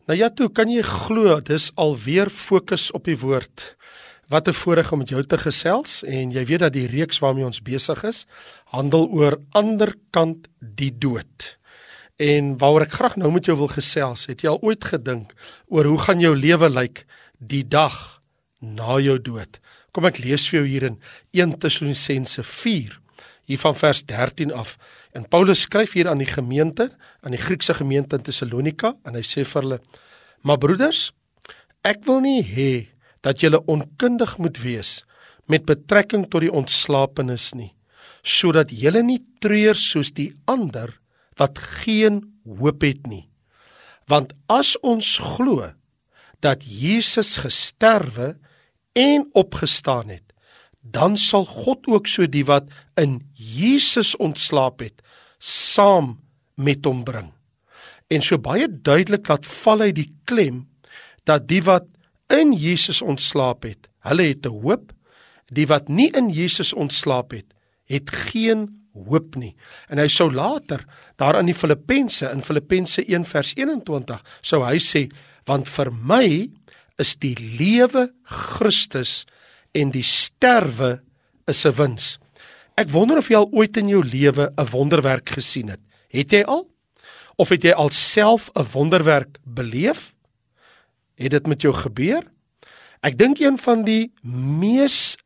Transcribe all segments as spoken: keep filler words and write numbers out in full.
Nou ja toe, kan jy glo, dis alweer fokus op die woord. Wat 'n voorreg om met jou te gesels, en jy weet dat die reeks waarmee ons besig is, handel oor ander kant die dood. En waaroor ek graag nou met jou wil gesels, het jy al ooit gedink oor hoe gaan jou lewe lyk die dag na jou dood? Kom ek lees vir jou hier in eerste Tessalonisense vier, hier van vers dertien af. En Paulus skryf hier aan die gemeente, aan die Griekse gemeente in Thessalonika, en hy sê vir hulle: "Maar broeders, ek wil nie hê dat julle onkundig moet wees met betrekking tot die ontslapenis nie, sodat julle nie treur soos die ander wat geen hoop het nie. Want as ons glo dat Jesus gesterwe en opgestaan het, dan sal God ook so die wat in Jesus ontslaap het, saam met hom bring." En so baie duidelik laat val hy die klem, dat die wat in Jesus ontslaap het, hulle het 'n hoop, die wat nie in Jesus ontslaap het, het geen hoop nie. En hy sou later, daar in die Filippense, in Filippense een vers eenentwintig, sou hy sê: "Want vir my is die lewe Christus en die sterwe is 'n wins." Ek wonder of jy al ooit in jou lewe 'n wonderwerk gesien het. Het jy al? Of het jy al self 'n wonderwerk beleef? Het dit met jou gebeur? Ek dink een van die mees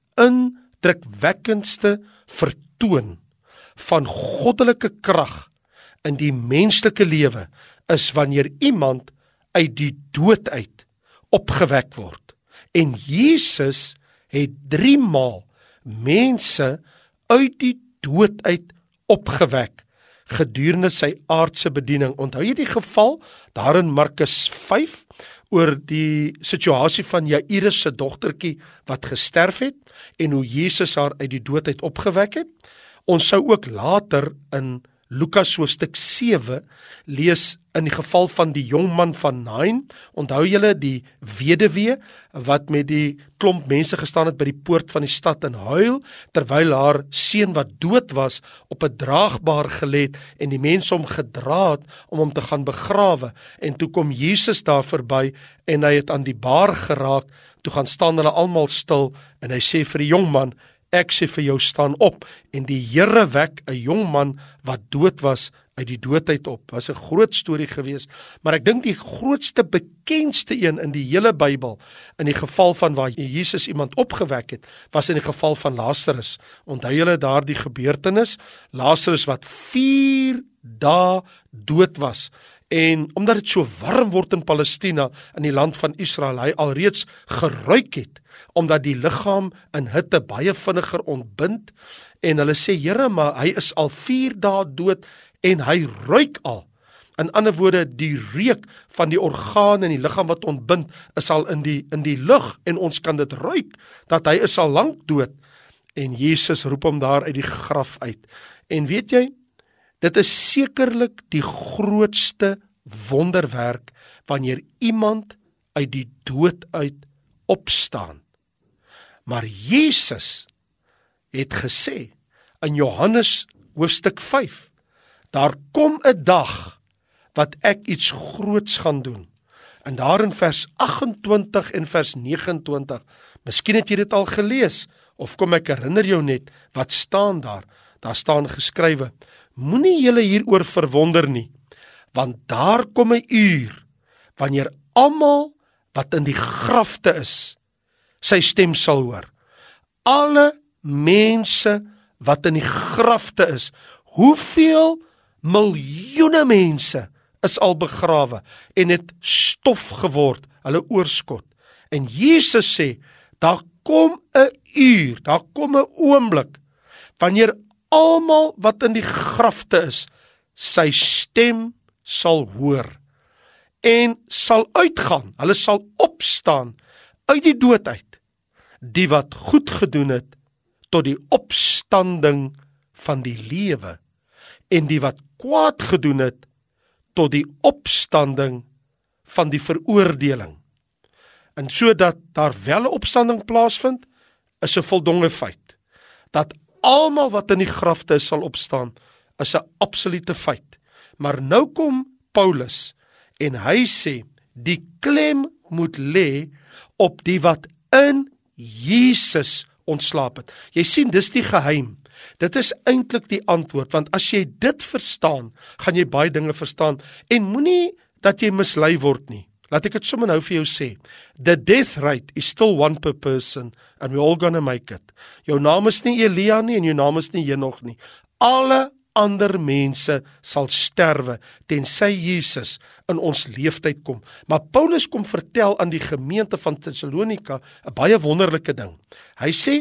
indrukwekkendste vertoon van goddelike krag in die menslike lewe is wanneer iemand uit die dood uit opgewek word. En Jesus het drie maal mense uit die dood uit opgewek gedurende sy aardse bediening. Onthou jy die geval daar in Markus vyf oor die situasie van Jairus se dogtertjie wat gesterf het en hoe Jesus haar uit die dood uit opgewek het? Ons sou ook later in Lukas hoofstuk sewe lees in die geval van die jongman van Nain. Onthou julle die weduwee wat met die klomp mense gestaan het by die poort van die stad en huil, terwyl haar seun wat dood was op 'n draagbaar gelê het en die mense hom gedra het om hom te gaan begrawe. En toe kom Jesus daar verby en hy het aan die baar geraak. Toe gaan staan hulle almal stil en hy sê vir die jongman: "Ek sê vir jou, staan op." En die Here wek 'n jong man wat dood was uit die dood uit op. Was 'n groot storie geweest, maar ek dink die grootste bekendste een in die hele Bybel, in die geval van waar Jesus iemand opgewek het, was in die geval van Lazarus. Onthou julle daardie gebeurtenis? Lazarus wat vier dae dood was. En omdat dit so warm word in Palestina, in die land van Israel, hy alreeds geruik het, omdat die liggaam in hitte baie vinniger ontbind, en hulle sê: "Here, maar hy is al vier dae dood en hy ruik al." In ander woorde, die reuk van die organe in die liggaam wat ontbind is al in die in die lug, en ons kan dit ruik dat hy is al lank dood. En Jesus roep hom daar uit die graf uit. En weet jy, dit is sekerlik die grootste wonderwerk wanneer iemand uit die dood uit opstaan. Maar Jesus het gesê in Johannes hoofstuk vyf, daar kom 'n dag wat ek iets groots gaan doen. En daar in vers agt-en-twintig en vers negen-en-twintig, miskien het jy dit al gelees, of kom ek herinner jou net, wat staan daar? Daar staan geskrywe: "Moenie julle hieroor verwonder nie, want daar kom 'n uur, wanneer almal wat in die grafte is, sy stem sal hoor." Alle mense wat in die grafte is, hoeveel miljoene mense is al begrawe en het stof geword, hulle oorskot. En Jesus sê, daar kom 'n uur, daar kom 'n oomblik, wanneer almal wat in die grafte is, sy stem sal hoor en sal uitgaan, hulle sal opstaan uit die dood uit, die wat goed gedoen het tot die opstanding van die lewe, en die wat kwaad gedoen het tot die opstanding van die veroordeling. En sodat daar wel 'n opstanding plaasvind, is 'n voldonge feit. Dat almal wat in die grafte is sal opstaan, is 'n absolute feit. Maar nou kom Paulus en hy sê, die klem moet lê op die wat in Jesus ontslaap het. Jy sien, dis die geheim. Dit is eintlik die antwoord, want as jy dit verstaan, gaan jy baie dinge verstaan, en moenie dat jy mislei word nie. Laat ek dit sommer nou vir jou sê. The death rate is still one per person, and we're all gonna make it. Jou naam is nie Elia nie, en jou naam is nie Henog nie. Alle ander mense sal sterwe, tensy Jesus in ons leeftyd kom. Maar Paulus kom vertel aan die gemeente van Thessalonika 'n baie wonderlike ding. Hy sê,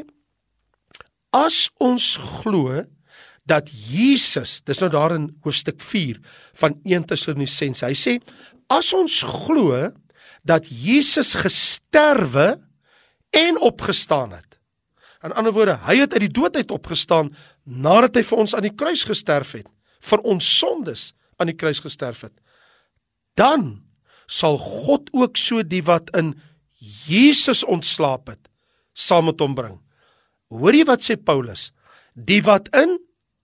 as ons glo dat Jesus, dis nou daar in hoofstuk vier van eerste Tessalonisense, hy sê, as ons glo dat Jesus gesterwe en opgestaan het. In ander woorde, hy het uit die dood uit opgestaan, nadat hy vir ons aan die kruis gesterf het, vir ons sondes aan die kruis gesterf het. Dan sal God ook so die wat in Jesus ontslaap het, saam met hom bring. Hoor jy wat sê Paulus? Die wat in,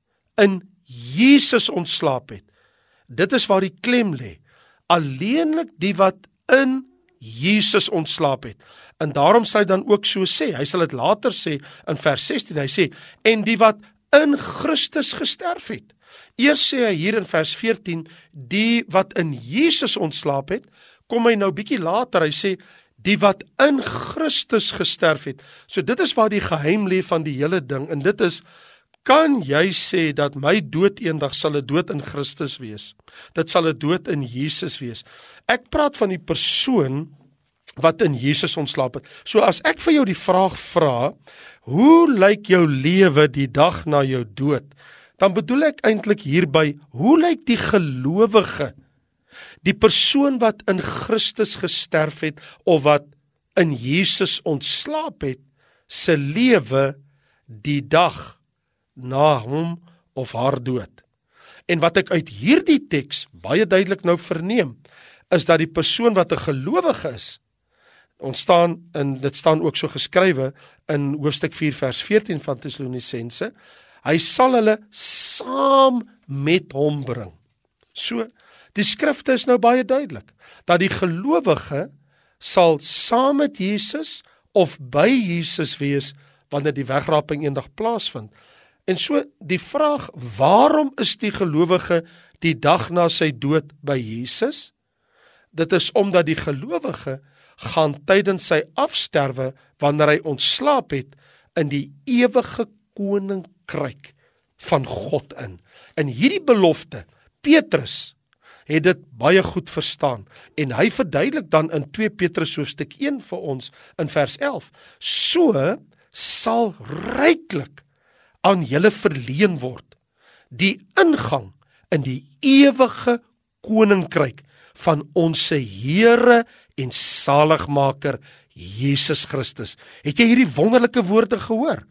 in Jesus ontslaap het. Dit is waar die klem lê. Alleenlik die wat in Jesus ontslaap het. En daarom sal hy dan ook so sê, hy sal dit later sê in vers sestien, hy sê, en die wat in Christus gesterf het. Eers sê hy hier in vers veertien, die wat in Jesus ontslaap het, kom hy nou bietjie later, hy sê, die wat in Christus gesterf het. So dit is waar die geheim lê van die hele ding, en dit is, kan jy sê dat my dood eendag sal 'n dood in Christus wees? Dit sal 'n dood in Jesus wees. Ek praat van die persoon wat in Jesus ontslaap het. So as ek vir jou die vraag vra, hoe lyk jou lewe die dag na jou dood? Dan bedoel ek eintlik hierby, hoe lyk die gelowige, die persoon wat in Christus gesterf het, of wat in Jesus ontslaap het, se lewe die dag na hom of haar dood. En wat ek uit hierdie teks baie duidelik nou verneem, is dat die persoon wat 'n gelowige is, ons staan, en dit staan ook so geskrywe in hoofstuk vier vers veertien van Thessalonisense, hy sal hulle saam met hom bring. So, die skrifte is nou baie duidelik, dat die gelowige sal saam met Jesus of by Jesus wees, wanneer die wegraping eendag plaasvind. En so, die vraag, waarom is die gelowige die dag na sy dood by Jesus? Dit is omdat die gelowige gaan tydens sy afsterwe, wanneer hy ontslaap het, in die ewige koninkryk van God in. En hierdie belofte, Petrus het dit baie goed verstaan, en hy verduidelik dan in twee Petrus hoofstuk een vir ons, in vers elf, so sal ryklik aan julle verleen word, die ingang in die ewige koninkryk van onse Here en Saligmaker Jesus Christus. Het jy hierdie wonderlike woorde gehoor?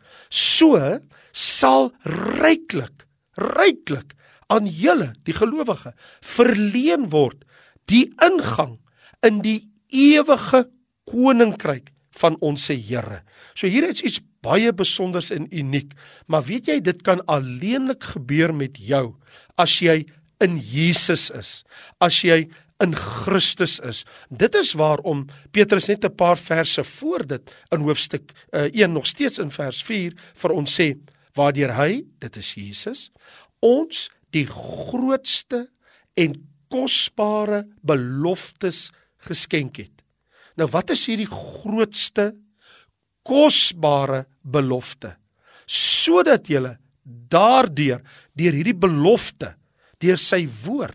So sal ryklik, ryklik aan julle, die gelowige, verleen word die ingang in die ewige koninkryk van onse Here. So hier is iets baie besonders en uniek, maar weet jy, dit kan alleenlik gebeur met jou, as jy in Jesus is, as jy in Christus is. Dit is waarom Petrus net 'n paar verse voor dit, in hoofstuk uh, een, nog steeds in vers vier, vir ons sê, waardeur hy, dit is Jesus, ons die grootste en kosbare beloftes geskenk het. Nou wat is hierdie grootste, kosbare belofte? Sodat julle daardeur, deur hierdie belofte, deur sy woord,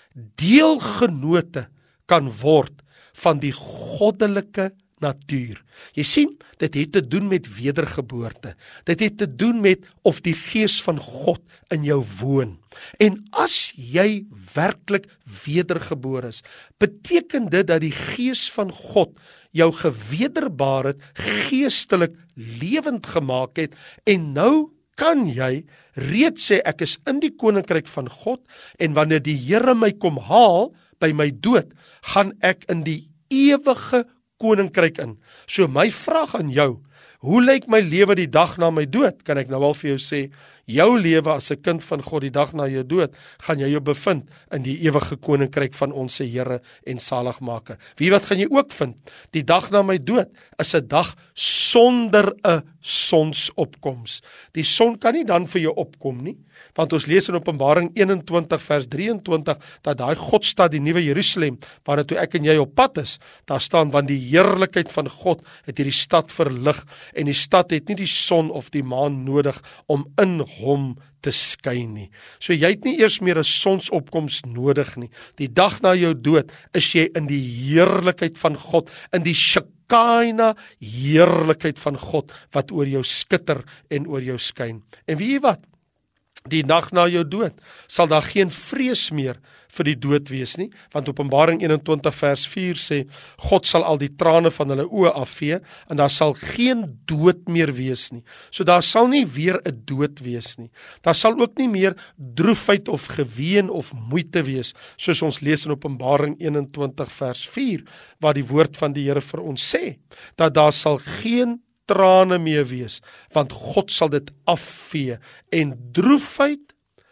deelgenote kan word van die goddelike natuur. Jy sien, dit het te doen met wedergeboorte. Dit het te doen met of die Gees van God in jou woon. En as jy werklik wedergebore is, beteken dit dat die Gees van God jou gewederbaar het, geestelik lewend gemaak het, en nou kan jy reeds sê, ek is in die koninkryk van God, en wanneer die Here my kom haal, by my dood, gaan ek in die ewige koninkryk in. So my vraag aan jou, Hoe lyk my lewe die dag na my dood? Kan ek nou al vir jou sê, jou lewe as 'n kind van God die dag na jou dood, gaan jy jou bevind in die ewige koninkryk van ons Here en Saligmaker. Wie wat gaan jy ook vind? Die dag na my dood is 'n dag sonder 'n sonsopkoms. Die son kan nie dan vir jou opkom nie, want ons lees in Openbaring eenentwintig vers drieëntwintig dat daai Godstad, die nuwe Jerusalem, waar toe ek en jy op pad is, daar staan, want die heerlikheid van God het hierdie stad verlig, en die stad het nie die son of die maan nodig om in hom te skyn nie. So jy het nie eers meer 'n sonsopkoms nodig nie. Die dag na jou dood is jy in die heerlikheid van God, in die Shekinah heerlikheid van God, wat oor jou skitter en oor jou skyn. En weet jy wat? Die dag na jou dood sal daar geen vrees meer vir die dood wees nie, want Openbaring eenentwintig vers vier sê, God sal al die trane van hulle oë afvee, en daar sal geen dood meer wees nie. So daar sal nie weer 'n dood wees nie. Daar sal ook nie meer droefheid of geween of moeite wees, soos ons lees in Openbaring eenentwintig vers vier, waar die woord van die Here vir ons sê, dat daar sal geen trane meer wees, want God sal dit afvee, en droefheid,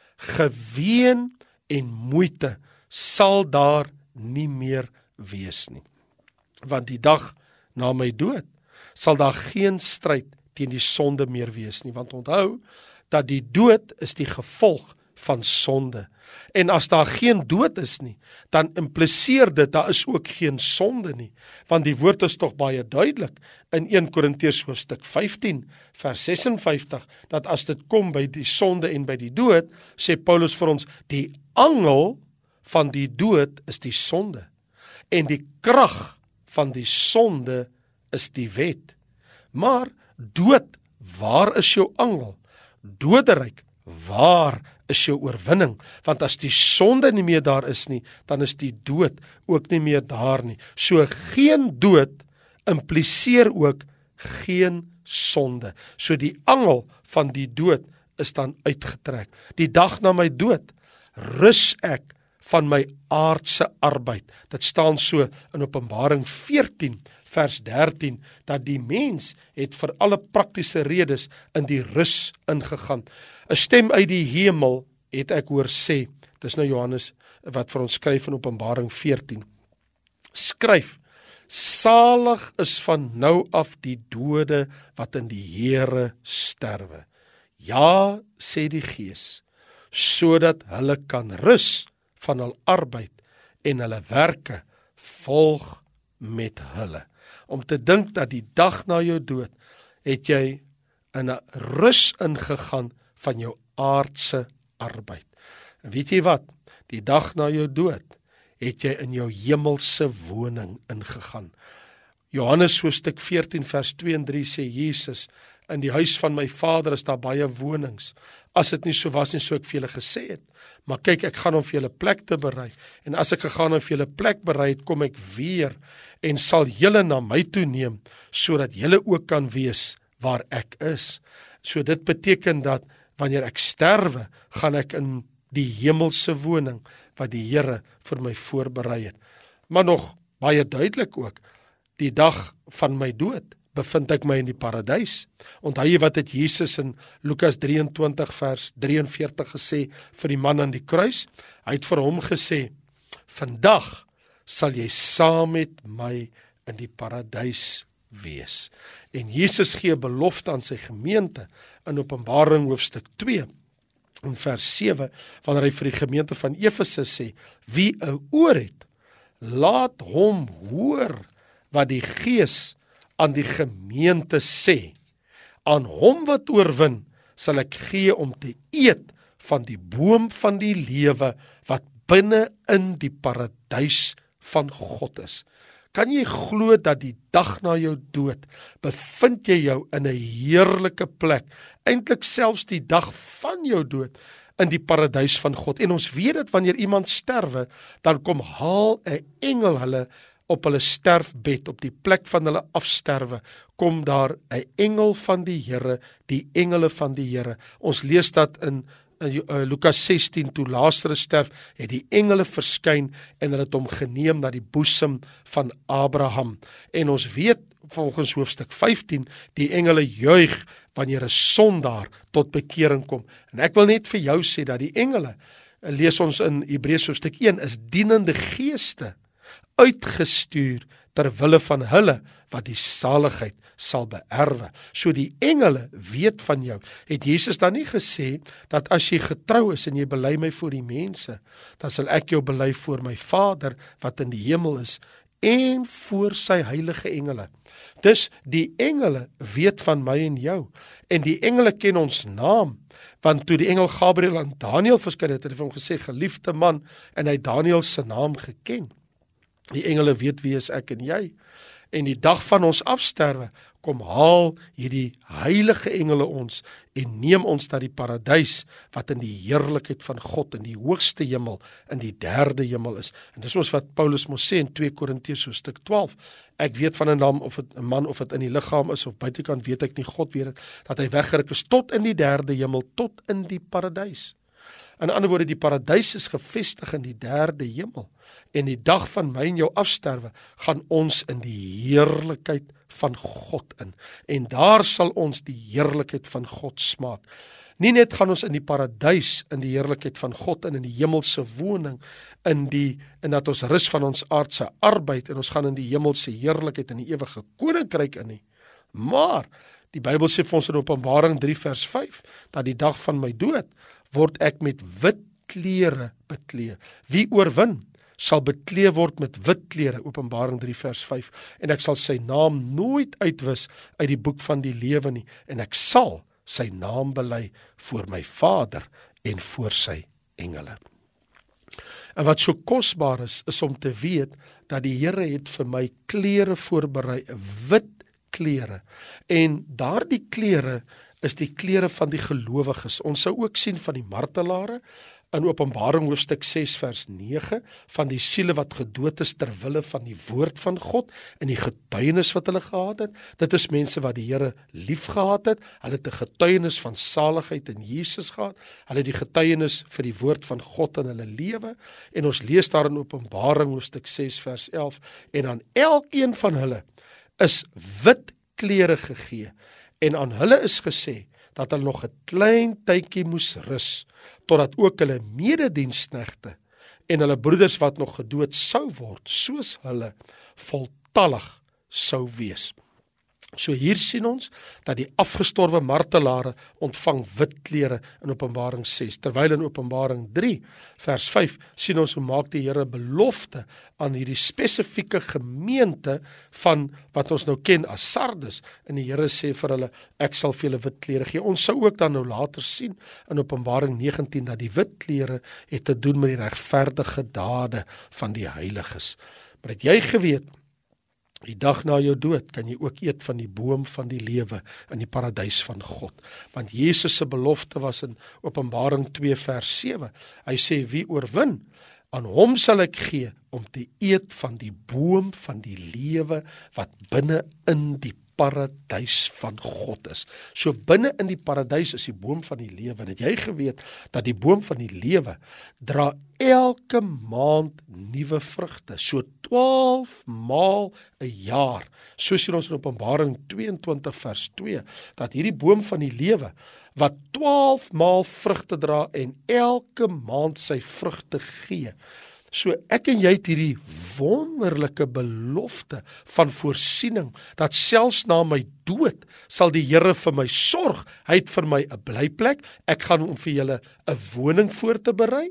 geween en moeite sal daar nie meer wees nie. Want die dag na my dood sal daar geen stryd teen die sonde meer wees nie, want onthou dat die dood is die gevolg van sonde. En as daar geen dood is nie, dan impliseer dit, daar is ook geen sonde nie. Want die woord is tog baie duidelik in Eerste Korintiërs hoofstuk vyftien, vers ses en vyftig, dat as dit kom by die sonde en by die dood, sê Paulus vir ons, die angel van die dood is die sonde, en die krag van die sonde is die wet. Maar dood, waar is jou angel? Doderyk, waar is jou oorwinning? Want as die sonde nie meer daar is nie, dan is die dood ook nie meer daar nie. So geen dood impliseer ook geen sonde. So die angel van die dood is dan uitgetrek. Die dag na my dood rus ek van my aardse arbeid. Dit staan so in Openbaring veertien vers dertien, dat die mens het vir alle praktiese redes in die rus ingegaan. 'n Stem uit die hemel het ek hoor sê, dis nou Johannes wat vir ons skryf in Openbaring veertien, skryf, salig is van nou af die dode wat in die Here sterwe. Ja, sê die Gees, sodat hulle kan rus van hul arbeid en hulle werke volg met hulle. Om te dink dat die dag na jou dood het jy in 'n rus ingegaan van jou aardse arbeid. En weet jy wat? Die dag na jou dood het jy in jou hemelse woning ingegaan. Johannes hoofstuk veertien vers twee en drie sê Jesus, in die huis van my Vader is daar baie wonings. As dit nie so was nie, sou ek vir julle gesê het. Maar kyk, ek gaan om vir julle plek te berei. En as ek gegaan om vir julle plek berei het, kom ek weer en sal julle na my toe neem, sodat julle ook kan wees waar ek is. So dit beteken dat wanneer ek sterwe, gaan ek in die hemelse woning wat die Here vir my voorberei het. Maar nog baie duidelik ook, die dag van my dood bevind ek my in die paradys. Onthou jy wat het Jesus in Lukas drieëntwintig vers drieënveertig gesê vir die man aan die kruis? Hy het vir hom gesê, vandag sal jy saam met my in die paradys wees. En Jesus gee belofte aan sy gemeente in Openbaring hoofstuk twee, in vers sewe, wanneer hy vir die gemeente van Efese sê, wie 'n oor het, laat hom hoor wat die Gees aan die gemeente sê. Aan hom wat oorwin, sal ek gee om te eet van die boom van die lewe wat binne in die paradys van God is. Kan jy glo dat die dag na jou dood bevind jy jou in 'n heerlike plek, eintlik selfs die dag van jou dood in die paradys van God. En ons weet dat wanneer iemand sterwe, dan kom haal 'n engel hulle op hulle sterfbed, op die plek van hulle afsterwe, kom daar 'n engel van die Here, die engele van die Here. Ons lees dat in in uh, Lukas sestien, toe Lazarus sterf, het die engele verskyn en hulle het hom geneem na die boesem van Abraham. En ons weet volgens hoofstuk vyftien, die engele juig wanneer 'n sondaar tot bekering kom. En ek wil net vir jou sê dat die engele, lees ons in Hebreërs hoofstuk een, is dienende geeste uitgestuur ter wille van hulle wat die saligheid sal beerwe. So die engele weet van jou. Het Jesus dan nie gesê dat as jy getrou is en jy bely my voor die mense, dan sal ek jou bely voor my Vader wat in die hemel is en voor sy heilige engele. Dus die engele weet van my en jou. En die engele ken ons naam, want toe die engel Gabriël aan Daniël verskyn het, het hy vir hom gesê, geliefde man, en hy het Daniël se naam geken. Die engele weet wie is ek en jy. En die dag van ons afsterwe, kom haal hierdie heilige engele ons en neem ons na die paradys, wat in die heerlikheid van God, in die hoogste hemel, in die derde hemel is. En dis ons wat Paulus mos sê in twee Korintiërs hoofstuk twaalf, ek weet van 'n naam of het 'n man of dit in die liggaam is of buitekant weet ek nie, God weet het, dat hy weggeruk is tot in die derde hemel, tot in die paradys. In ander woorde, die paradys is gevestig in die derde hemel. En die dag van my en jou afsterwe, gaan ons in die heerlikheid van God in. En daar sal ons die heerlikheid van God smaak. Nie net gaan ons in die paradys, in die heerlikheid van God in, in die hemelse woning, in die, en dat ons rus van ons aardse arbeid, en ons gaan in die hemelse heerlikheid, in die ewige koninkryk in nie. Maar, die Bybel sê vir ons in Openbaring drie vers vyf, dat die dag van my dood, word ek met wit klere beklee. Wie oorwin, sal beklee word met wit klere, Openbaring drie vers vyf, en ek sal sy naam nooit uitwis uit die boek van die lewe nie, en ek sal sy naam bely voor my Vader en voor sy engele. En wat so kosbaar is, is om te weet, dat die Here het vir my klere voorberei, wit klere, en daardie klere is die klere van die gelowiges. Ons sou ook sien van die martelare, in Openbaring hoofstuk ses vers nege, van die siele wat gedood is ter wille van die woord van God, en die getuienis wat hulle gehad het. Dit is mense wat die Here lief gehad het, hulle het 'n getuienis van saligheid in Jesus gehad, hulle het die getuienis vir die woord van God in hulle lewe, en ons lees daar in Openbaring hoofstuk ses vers elf, en aan elkeen van hulle is wit klere gegee, en aan hulle is gesê, dat hulle nog 'n klein tydjie moes rus, totdat ook hulle medediensknegte en hulle broeders wat nog gedood sou word, soos hulle voltallig sou wees. So hier sien ons, dat die afgestorwe martelare ontvang wit klere in Openbaring ses, terwyl in Openbaring drie, vers vyf, sien ons hoe maak die Here belofte aan hierdie spesifieke gemeente van wat ons nou ken as Sardes, en die Here sê vir hulle, ek sal vir julle wit klere gee. Ons sou ook dan nou later sien in Openbaring negentien, dat die wit klere het te doen met die regverdige dade van die heiliges. Maar het jy geweet, die dag na jou dood kan jy ook eet van die boom van die lewe in die paradys van God. Want Jesus se belofte was in Openbaring twee vers sewe. Hy sê, wie oorwin, aan hom sal ek gee om te eet van die boom van die lewe wat binne in die paradys van God is. So binne in die paradys is die boom van die lewe. En het jy geweet dat die boom van die lewe dra elke maand nuwe vrugte, so twaalf maal 'n jaar. So sien ons in Openbaring tweeëntwintig vers twee, dat hierdie boom van die lewe wat twaalf maal vrugte dra en elke maand sy vrugte gee. So ek en jy het hierdie wonderlike belofte van voorsiening, dat selfs na my dood sal die Here vir my sorg. Hy het vir my 'n blyplek, ek gaan om vir julle 'n woning voor te berei,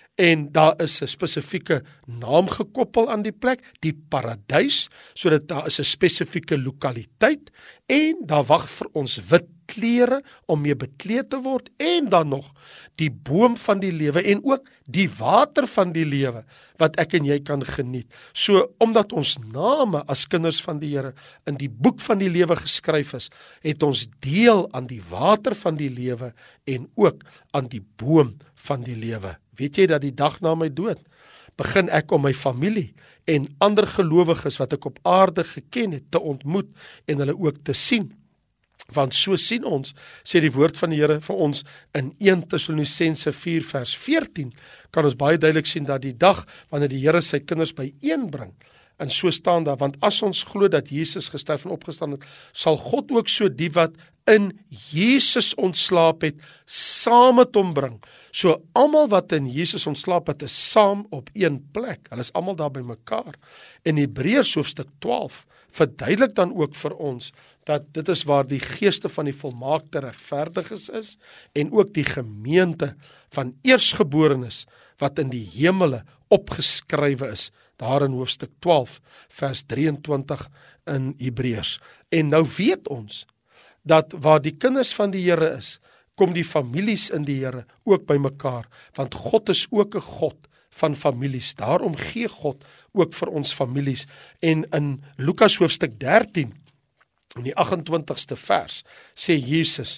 en daar is 'n spesifieke naam gekoppel aan die plek, die paradys, sodat daar is 'n spesifieke lokaliteit, en daar wag vir ons wit klere om mee bekleed te word, en dan nog die boom van die lewe, en ook die water van die lewe, wat ek en jy kan geniet. So, omdat ons name as kinders van die Here in die boek van die lewe geskryf is, het ons deel aan die water van die lewe, en ook aan die boom van die lewe. Weet jy dat die dag na my dood, begin ek om my familie en ander gelowiges wat ek op aarde geken het, te ontmoet en hulle ook te sien. Want so sien ons, sê die woord van die Here vir ons in Eerste Tessalonisense vier vers veertien, kan ons baie duidelik sien dat die dag wanneer die Here sy kinders byeenbring, en so staan daar, want as ons glo dat Jesus gesterf en opgestaan het, sal God ook so die wat in Jesus ontslaap het, saam met hom bring. So almal wat in Jesus ontslaap het, is saam op een plek. Hulle is almal daar by mekaar. En Hebreërs hoofstuk twaalf verduidelik dan ook vir ons, dat dit is waar die geeste van die volmaakte regverdiges is, en ook die gemeente van eersgeborenes, wat in die hemele opgeskrywe is, daar in hoofstuk twaalf, vers drieëntwintig in Hebreërs. En nou weet ons, dat waar die kinders van die Here is, kom die families in die Here ook by mekaar, want God is ook 'n God van families, daarom gee God ook vir ons families. En in Lukas hoofstuk dertien, in die agt-en-twintigste vers, sê Jesus,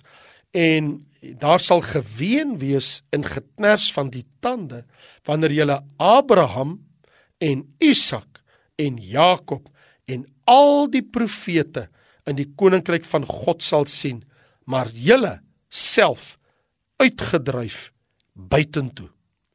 en daar sal geween wees in geknars van die tande, wanneer julle Abraham en Isak en Jakob en al die profete in die koninkryk van God sal sien, maar julle self uitgedryf buitentoe.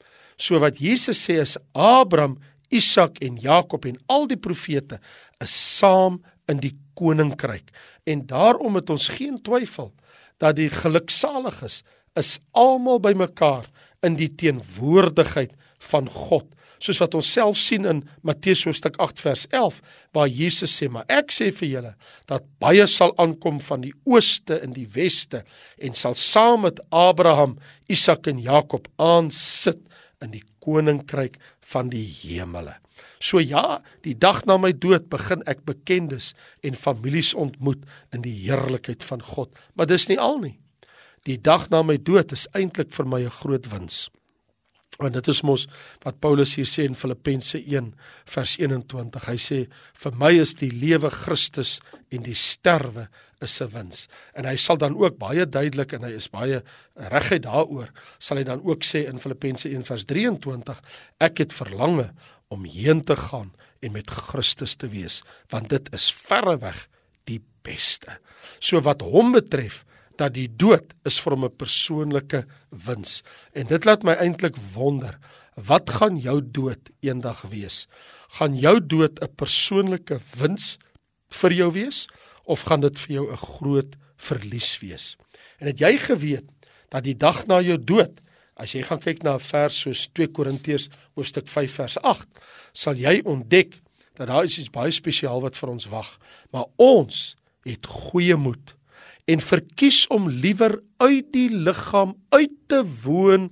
So wat Jesus sê is, Abraham, Isak en Jakob en al die profete is saam in die koninkryk. En daarom het ons geen twyfel dat die geluksaliges is almal by mekaar in die teenwoordigheid van God. Soos wat ons self sien in Matteus hoofstuk agt vers elf, waar Jesus sê, maar ek sê vir julle, dat baie sal aankom van die ooste en die weste, en sal saam met Abraham, Isak en Jakob aansit in die koninkryk van die hemele. So ja, die dag na my dood begin ek bekendes en families ontmoet in die heerlikheid van God. Maar dis nie al nie. Die dag na my dood is eintlik vir my 'n groot wins. Want dit is mos wat Paulus hier sê in Filippense een vers eenentwintig. Hy sê, vir my is die lewe Christus en die sterwe is 'n wins. En hy sal dan ook baie duidelik, en hy is baie reguit daaroor, sal hy dan ook sê in Filippense een vers drieëntwintig, ek het verlange om heen te gaan en met Christus te wees, want dit is verreweg die beste. So wat hom betref, dat die dood is vir hom 'n persoonlike wins. En dit laat my eintlik wonder, wat gaan jou dood eendag wees? Gaan jou dood 'n persoonlike wins vir jou wees, of gaan dit vir jou 'n groot verlies wees? En het jy geweet, dat die dag na jou dood, as jy gaan kyk na 'n vers soos twee Korintiërs hoofstuk vyf vers agt, sal jy ontdek, dat daar is iets baie spesiaal wat vir ons wag. Maar ons het goeie moed, en verkies om liewer uit die liggaam uit te woon,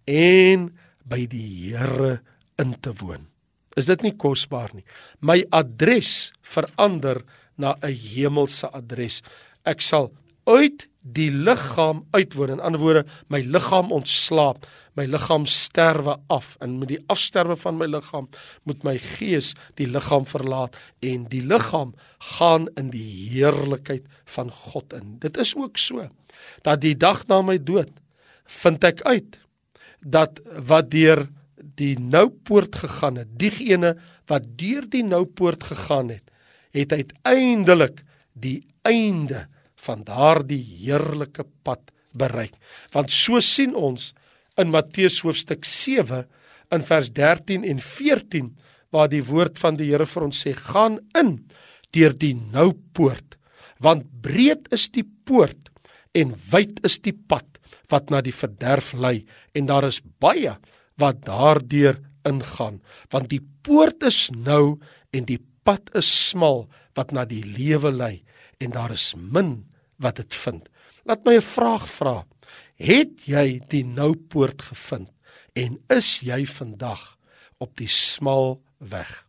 en by die Here in te woon. Is dit nie kosbaar nie? My adres verander na 'n hemelse adres. Ek sal uit die liggaam uitwoon, in ander woorde, my liggaam ontslaap, my liggaam sterwe af, en met die afsterwe van my liggaam, moet my gees die liggaam verlaat, en die liggaam gaan in die heerlikheid van God in. Dit is ook so, dat die dag na my dood, vind ek uit, dat wat deur die noupoort gegaan het, diegene wat deur die noupoort gegaan het, het uiteindelik die einde van daardie heerlike pad bereik. Want so sien ons in Matteus hoofstuk sewe, in vers dertien en veertien, waar die woord van die Here vir ons sê, gaan in deur die noupoort, want breed is die poort, en wyd is die pad, wat na die verderf lei, en daar is baie wat daardeur ingaan, want die poort is nou, en die pad is smal, wat na die lewe lei, en daar is min wat dit vind. Laat my 'n vraag vra, het jy die noupoort gevind, en is jy vandag op die smal weg?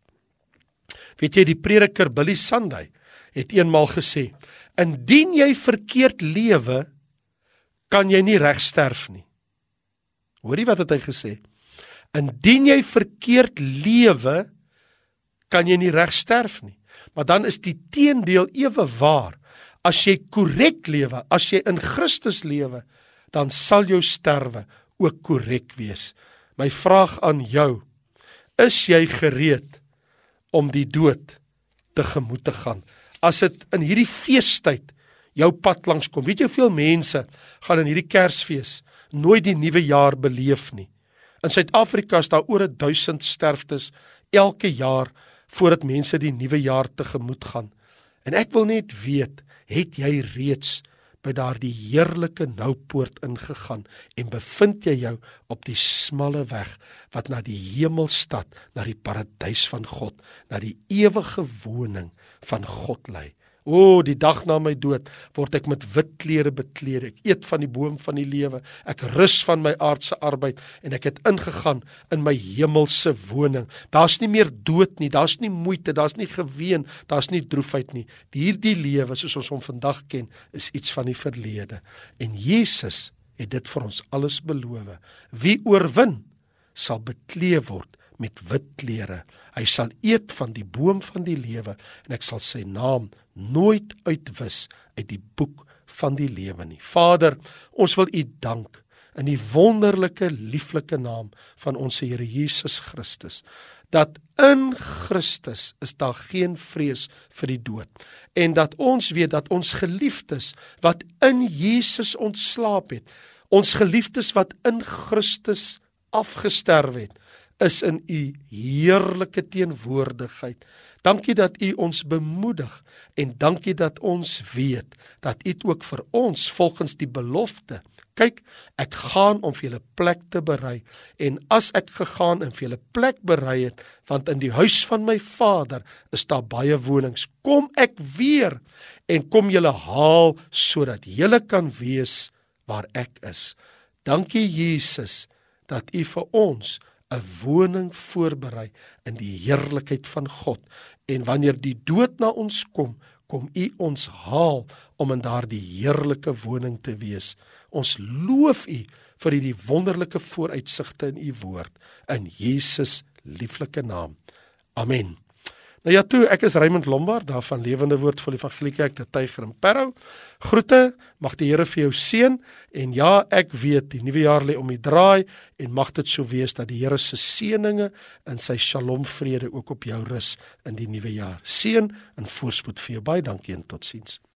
Weet jy, die prediker Billy Sunday het eenmaal gesê, indien jy verkeerd lewe, kan jy nie reg sterf nie. Hoor jy wat het hy gesê? Indien jy verkeerd lewe, kan jy nie reg sterf nie. Maar dan is die teendeel ewe waar. As jy korrek lewe, as jy in Christus lewe, dan sal jou sterwe ook korrek wees. My vraag aan jou, is jy gereed om die dood tegemoet te gaan? As dit in hierdie feestyd jou pad langs kom. Weet jy hoeveel mense gaan in hierdie Kersfees nooit die nuwe jaar beleef nie? In Suid-Afrika is daar oor duisend sterftes elke jaar voordat mense die nuwe jaar tegemoet gaan. En ek wil net weet, het jy reeds by daardie heerlike noupoort ingegaan en bevind jy jou op die smalle weg wat na die hemelstad, na die paradys van God, na die ewige woning van God lei? O, die dag na my dood word ek met wit klere bekleed, ek eet van die boom van die lewe, ek rus van my aardse arbeid en ek het ingegaan in my hemelse woning. Daar's nie meer dood nie, daar's nie moeite, daar's nie geween, daar's nie droefheid nie. Hierdie lewe soos ons hom vandag ken, is iets van die verlede. En Jesus het dit vir ons alles beloof. Wie oorwin, sal bekleed word met wit klere. Hy sal eet van die boom van die lewe en ek sal sy naam nooit uitwis uit die boek van die lewe nie. Vader, ons wil U dank in die wonderlike, lieflike naam van ons Here Jesus Christus, dat in Christus is daar geen vrees vir die dood, en dat ons weet dat ons geliefdes wat in Jesus ontslaap het, ons geliefdes wat in Christus afgesterf het, is in U heerlike teenwoordigheid. Dankie dat U ons bemoedig en dankie dat ons weet dat U ook vir ons volgens die belofte, kyk, ek gaan om vir julle plek te berei, en as ek gegaan en vir julle plek berei het, want in die huis van my Vader is daar baie wonings, kom ek weer en kom julle haal sodat julle kan wees waar ek is. Dankie Jesus dat U vir ons 'n woning voorberei in die heerlikheid van God. En wanneer die dood na ons kom, kom U ons haal om in daardie heerlike woning te wees. Ons loof U vir hierdie wonderlike vooruitsigte in U woord, in Jesus lieflike naam. Amen. Nou ja toe, ek is Raymond Lombard, daar van Lewende Woord van die Evangelie Kerk te Tyger en Parow. Groete, mag die Here vir jou seën, en ja, ek weet, die nuwe jaar lê om die draai, en mag dit so wees dat die Here se seëninge en sy shalom vrede ook op jou rus in die nuwe jaar. Seën en voorspoed vir jou, baie dankie en totsiens.